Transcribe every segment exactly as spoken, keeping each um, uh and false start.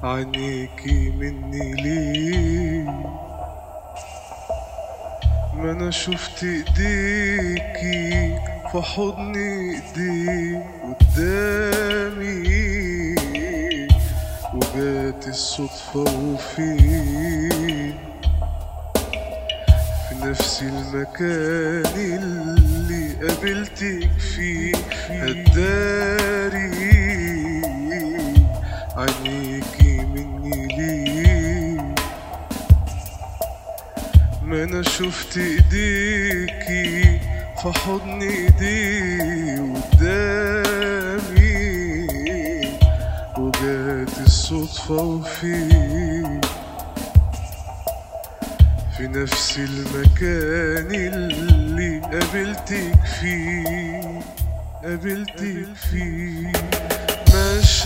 عينيكي مني ليه؟ ما انا شفت ايديكي في حضن ايديك قدامي، وجات الصدفة وفين في نفس المكان اللي قابلتك فيه. هتداري عينيكي مني ليه؟ ما انا شفت ايديكي في حضن ايدي قدامي، وجات الصدفة وفيه في نفس المكان اللي قابلتك فيه قابلتك فيه. مش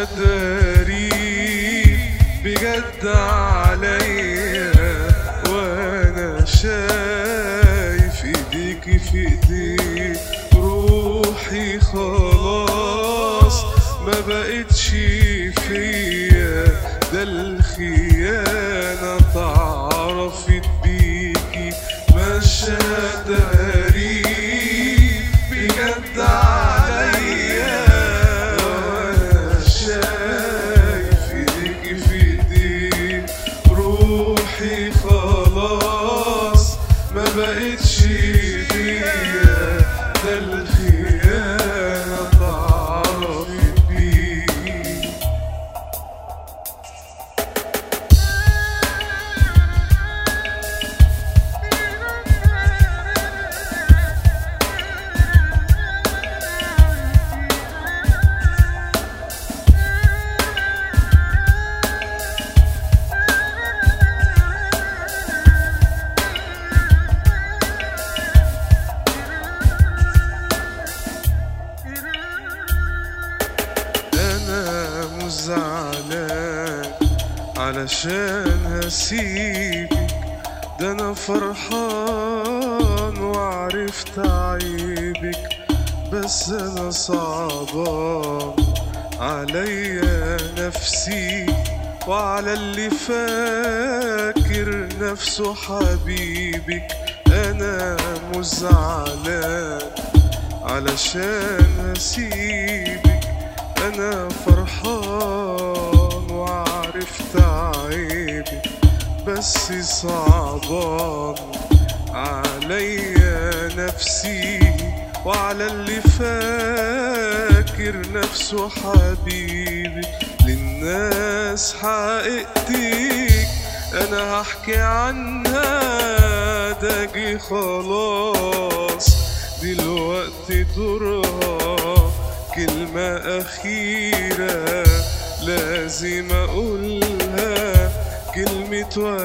داري بجد عليا، وانا شايف ايديكي في ايدي، روحي خلاص ما بقتش فيا، ده الخيانة اتعرفت بيكي. مش داري بجد عليا، وانا شايف ايديكي في ايدي، روحي خلاص ما بقتش فيا، ده الخيانة اتعرفت بيكي. زعلان علشان هسيبك، ده انا فرحان وعرفت عيبك، بس انا صعبان عليا نفسي وعلى اللي فاكر نفسه حبيبك. انا مش زعلان علشان هسيبك، أنا فرحان وعرفت عيبي، بس صعبان عليا نفسي وعلى اللي فاكر نفسه حبيبي. للناس حقيقتك أنا هحكي عنها، ده جه خلاص دلوقتي دورها، كلمة أخيرة لازم أقولها، كلمة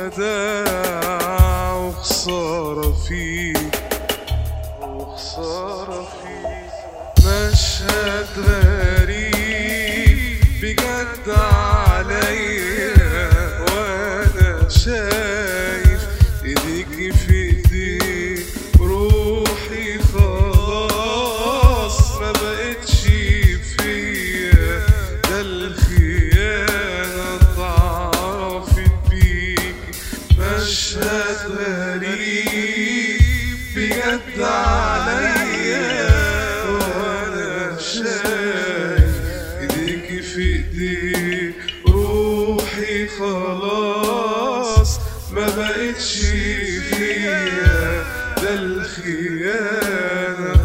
وداع وخسارة فيك وخسارة فيك. مشهد غريب بجد عليا، وأنا شايف إيديكي في إيدي، روحي خلاص ما بقتش فيا، ده الخيانة اتعرفت بيكي. مشهد غريب بجد عليا، وانا شايف ايديكي في ايدي، روحي خلاص ما بقتش فيا، ده الخيانة